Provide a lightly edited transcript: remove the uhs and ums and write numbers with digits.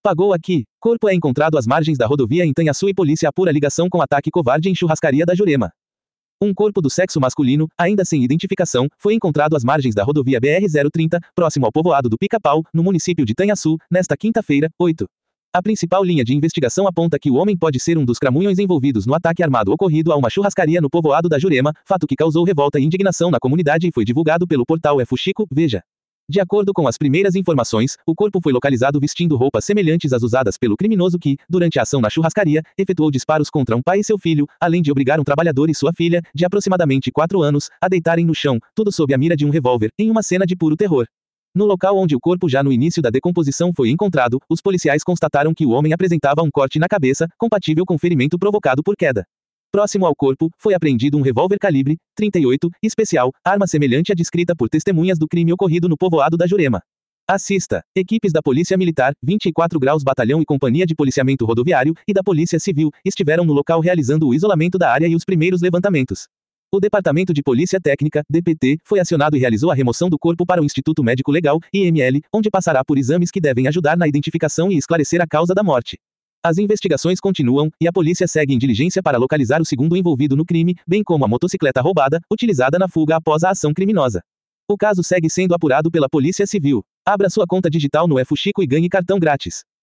Pagou aqui. Corpo é encontrado às margens da rodovia em Tanhaçu e polícia apura ligação com ataque covarde em churrascaria da Jurema. Um corpo do sexo masculino, ainda sem identificação, foi encontrado às margens da rodovia BR-030, próximo ao povoado do Pica-Pau, no município de Tanhaçu, nesta quinta-feira, 8. A principal linha de investigação aponta que o homem pode ser um dos cramunhões envolvidos no ataque armado ocorrido a uma churrascaria no povoado da Jurema, fato que causou revolta e indignação na comunidade e foi divulgado pelo portal Fuxico, veja. De acordo com as primeiras informações, o corpo foi localizado vestindo roupas semelhantes às usadas pelo criminoso que, durante a ação na churrascaria, efetuou disparos contra um pai e seu filho, além de obrigar um trabalhador e sua filha, de aproximadamente 4 anos, a deitarem no chão, tudo sob a mira de um revólver, em uma cena de puro terror. No local onde o corpo já no início da decomposição foi encontrado, os policiais constataram que o homem apresentava um corte na cabeça, compatível com ferimento provocado por queda. Próximo ao corpo, foi apreendido um revólver calibre .38, especial, arma semelhante à descrita por testemunhas do crime ocorrido no povoado da Jurema. Assista. Equipes da Polícia Militar, 24 Graus Batalhão e Companhia de Policiamento Rodoviário, e da Polícia Civil, estiveram no local realizando o isolamento da área e os primeiros levantamentos. O Departamento de Polícia Técnica, DPT, foi acionado e realizou a remoção do corpo para o Instituto Médico Legal, IML, onde passará por exames que devem ajudar na identificação e esclarecer a causa da morte. As investigações continuam, e a polícia segue em diligência para localizar o segundo envolvido no crime, bem como a motocicleta roubada, utilizada na fuga após a ação criminosa. O caso segue sendo apurado pela Polícia Civil. Abra sua conta digital no Fuxico e ganhe cartão grátis.